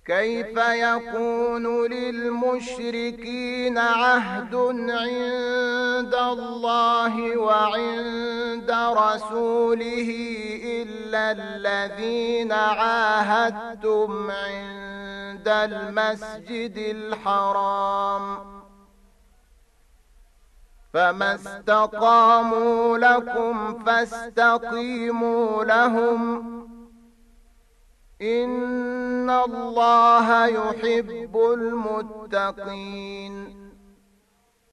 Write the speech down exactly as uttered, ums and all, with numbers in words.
كيف يكون للمشركين عهد عند الله وعند رسوله إلا الذين عاهدتم عند المسجد الحرام فما استقاموا لكم فاستقيموا لهم إن الله يحب المتقين